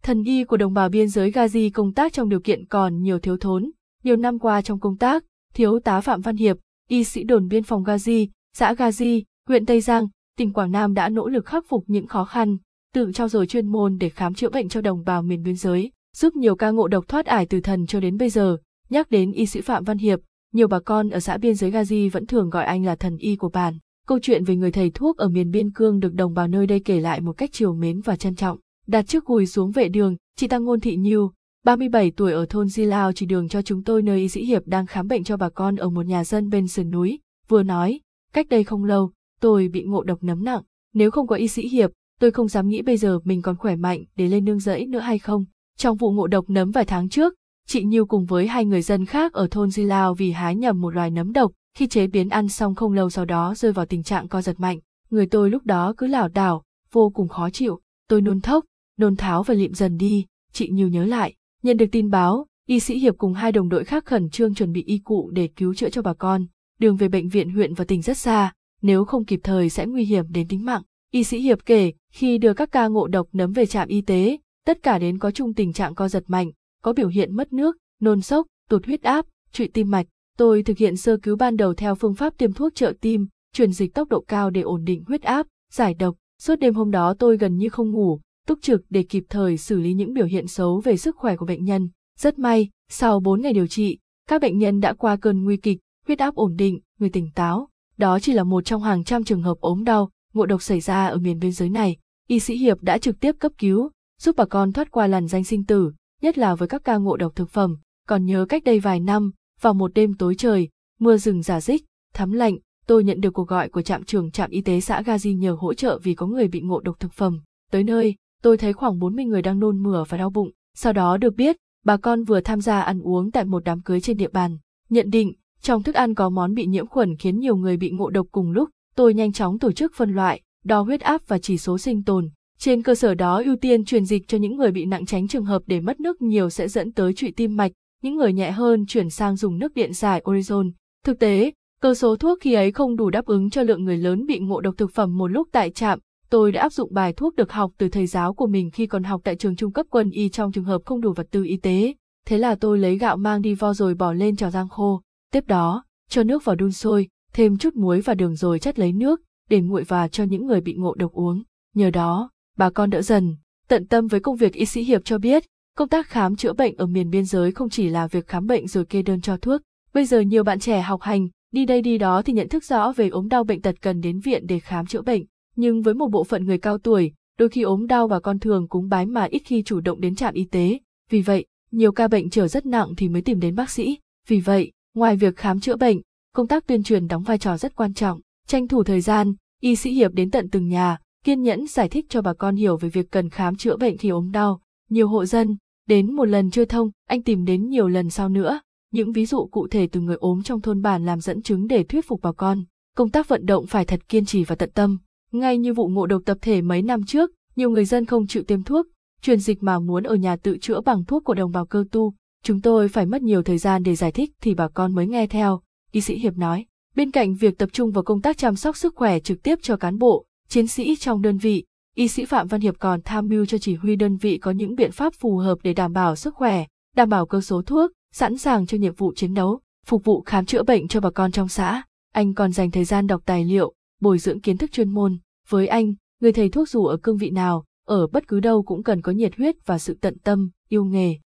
Thần y của đồng bào biên giới Gazi công tác trong điều kiện còn nhiều thiếu thốn. Nhiều năm qua trong công tác, Thiếu tá Phạm Văn Hiệp, y sĩ đồn biên phòng Gazi, xã Gazi, huyện Tây Giang, tỉnh Quảng Nam đã nỗ lực khắc phục những khó khăn, tự trau dồi chuyên môn để khám chữa bệnh cho đồng bào miền biên giới, giúp nhiều ca ngộ độc thoát ải từ thần cho đến bây giờ. Nhắc đến y sĩ Phạm Văn Hiệp, nhiều bà con ở xã biên giới Gazi vẫn thường gọi anh là thần y của bản. Câu chuyện về người thầy thuốc ở miền biên cương được đồng bào nơi đây kể lại một cách trìu mến và trân trọng. Đặt chiếc gùi xuống vệ đường, chị Tăng Ngôn Thị Nhiêu, 37 tuổi ở thôn Di Lao chỉ đường cho chúng tôi nơi y sĩ Hiệp đang khám bệnh cho bà con ở một nhà dân bên sườn núi, vừa nói, cách đây không lâu, tôi bị ngộ độc nấm nặng, nếu không có y sĩ Hiệp, tôi không dám nghĩ bây giờ mình còn khỏe mạnh để lên nương rẫy nữa hay không. Trong vụ ngộ độc nấm vài tháng trước, chị Nhiêu cùng với 2 người dân khác ở thôn Di Lao vì hái nhầm một loài nấm độc, khi chế biến ăn xong không lâu sau đó rơi vào tình trạng co giật mạnh. Người tôi lúc đó cứ lảo đảo, vô cùng khó chịu, tôi nôn thốc, nôn tháo và lịm dần đi, chị Nhiêu nhớ lại. Nhận được tin báo, y sĩ Hiệp cùng 2 đồng đội khác khẩn trương chuẩn bị y cụ để cứu chữa cho bà con. Đường về bệnh viện huyện và tỉnh rất xa, nếu không kịp thời sẽ nguy hiểm đến tính mạng. Y sĩ Hiệp kể, khi đưa các ca ngộ độc nấm về trạm y tế, tất cả đến có chung tình trạng co giật mạnh, có biểu hiện mất nước, nôn sốc, tụt huyết áp, trụy tim mạch. Tôi thực hiện sơ cứu ban đầu theo phương pháp tiêm thuốc trợ tim, truyền dịch tốc độ cao để ổn định huyết áp, giải độc. Suốt đêm hôm đó tôi gần như không ngủ, túc trực để kịp thời xử lý những biểu hiện xấu về sức khỏe của bệnh nhân. Rất may, sau 4 ngày điều trị, các bệnh nhân đã qua cơn nguy kịch, huyết áp ổn định, người tỉnh táo. Đó chỉ là một trong hàng trăm trường hợp ốm đau, ngộ độc xảy ra ở miền biên giới này. Y sĩ Hiệp đã trực tiếp cấp cứu, giúp bà con thoát qua lằn ranh sinh tử, nhất là với các ca ngộ độc thực phẩm. Còn nhớ cách đây vài năm, vào một đêm tối trời, mưa rừng rả rích, thấm lạnh, tôi nhận được cuộc gọi của trạm trưởng trạm y tế xã Gazi nhờ hỗ trợ vì có người bị ngộ độc thực phẩm. Tới nơi, tôi thấy khoảng 40 người đang nôn mửa và đau bụng. Sau đó được biết, bà con vừa tham gia ăn uống tại một đám cưới trên địa bàn. Nhận định, trong thức ăn có món bị nhiễm khuẩn khiến nhiều người bị ngộ độc cùng lúc. Tôi nhanh chóng tổ chức phân loại, đo huyết áp và chỉ số sinh tồn. Trên cơ sở đó ưu tiên truyền dịch cho những người bị nặng, tránh trường hợp để mất nước nhiều sẽ dẫn tới trụy tim mạch. Những người nhẹ hơn chuyển sang dùng nước điện giải Orezon. Thực tế, cơ số thuốc khi ấy không đủ đáp ứng cho lượng người lớn bị ngộ độc thực phẩm một lúc tại trạm. Tôi đã áp dụng bài thuốc được học từ thầy giáo của mình khi còn học tại trường trung cấp quân y trong trường hợp không đủ vật tư y tế. Thế là tôi lấy gạo mang đi vo rồi bỏ lên chảo rang khô. Tiếp đó, cho nước vào đun sôi, thêm chút muối và đường rồi chất lấy nước, để nguội và cho những người bị ngộ độc uống. Nhờ đó, bà con đỡ dần. Tận tâm với công việc, y sĩ Hiệp cho biết, công tác khám chữa bệnh ở miền biên giới không chỉ là việc khám bệnh rồi kê đơn cho thuốc. Bây giờ nhiều bạn trẻ học hành, đi đây đi đó thì nhận thức rõ về ốm đau bệnh tật cần đến viện để khám chữa bệnh. Nhưng với một bộ phận người cao tuổi, đôi khi ốm đau bà con thường cúng bái mà ít khi chủ động đến trạm y tế. Vì vậy, nhiều ca bệnh trở rất nặng thì mới tìm đến bác sĩ. Vì vậy, ngoài việc khám chữa bệnh, công tác tuyên truyền đóng vai trò rất quan trọng. Tranh thủ thời gian, y sĩ Hiệp đến tận từng nhà, kiên nhẫn giải thích cho bà con hiểu về việc cần khám chữa bệnh khi ốm đau. Nhiều hộ dân, đến một lần chưa thông, anh tìm đến nhiều lần sau nữa. Những ví dụ cụ thể từ người ốm trong thôn bản làm dẫn chứng để thuyết phục bà con. Công tác vận động phải thật kiên trì và tận tâm. Ngay như vụ ngộ độc tập thể mấy năm trước, nhiều người dân không chịu tiêm thuốc, truyền dịch mà muốn ở nhà tự chữa bằng thuốc của đồng bào Cơ Tu. Chúng tôi phải mất nhiều thời gian để giải thích thì bà con mới nghe theo, y sĩ Hiệp nói. Bên cạnh việc tập trung vào công tác chăm sóc sức khỏe trực tiếp cho cán bộ, chiến sĩ trong đơn vị, y sĩ Phạm Văn Hiệp còn tham mưu cho chỉ huy đơn vị có những biện pháp phù hợp để đảm bảo sức khỏe, đảm bảo cơ số thuốc, sẵn sàng cho nhiệm vụ chiến đấu, phục vụ khám chữa bệnh cho bà con trong xã. Anh còn dành thời gian đọc tài liệu, bồi dưỡng kiến thức chuyên môn. Với anh, người thầy thuốc dù ở cương vị nào, ở bất cứ đâu cũng cần có nhiệt huyết và sự tận tâm, yêu nghề.